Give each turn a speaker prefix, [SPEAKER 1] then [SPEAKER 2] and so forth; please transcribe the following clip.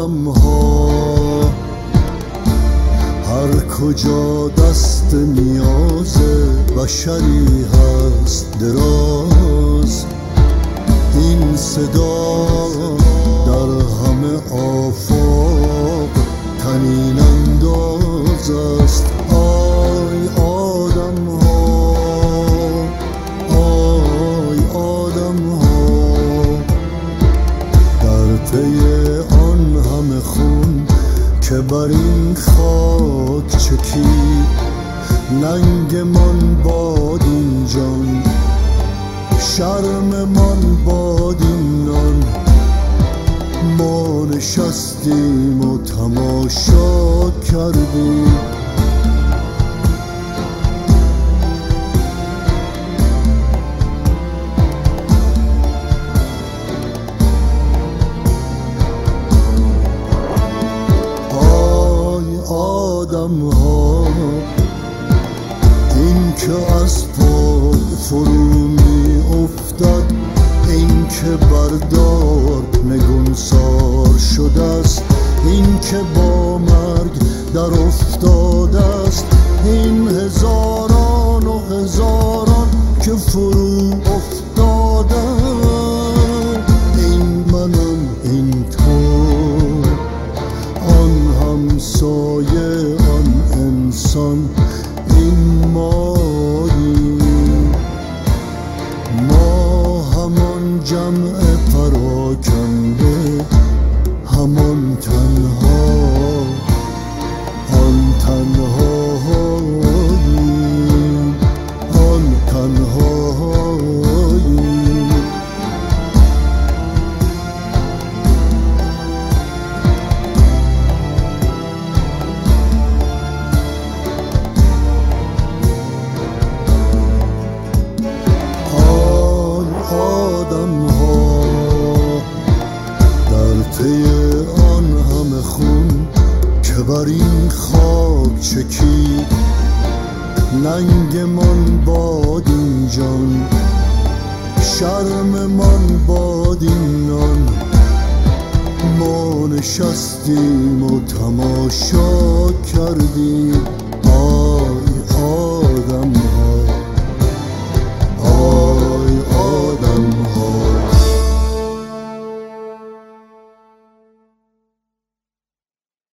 [SPEAKER 1] آدم ها هر کجا دست نیاز بشری هست دراز، این صدا در همه آفاق طنین انداز است. آی آدم ها، آی آدم ها، در پی آن همه خون که بر این خاک چکید، ننگ من باد این جان، شرم من باد این نان، ما نشستیم و تماشا کردیم. آی آدم ها، این که از پا فرو می افتد، این که بردار نگونسار شده است، این که با مرگ در افتاده است، این هزاران و هزاران که فرو افتاده، این منم، این تو، آن همسایه، آن انسان، این ماییم، ما همان جمع پراکنده، همان تنها، آن تنهاییم، آن تنهاییم. آدم ها در پی آن همه خون که بر این خاک چکید، ننگ من باد این جان، شرم من باد این نان، ما نشستیم و تماشا کردیم. آی آدم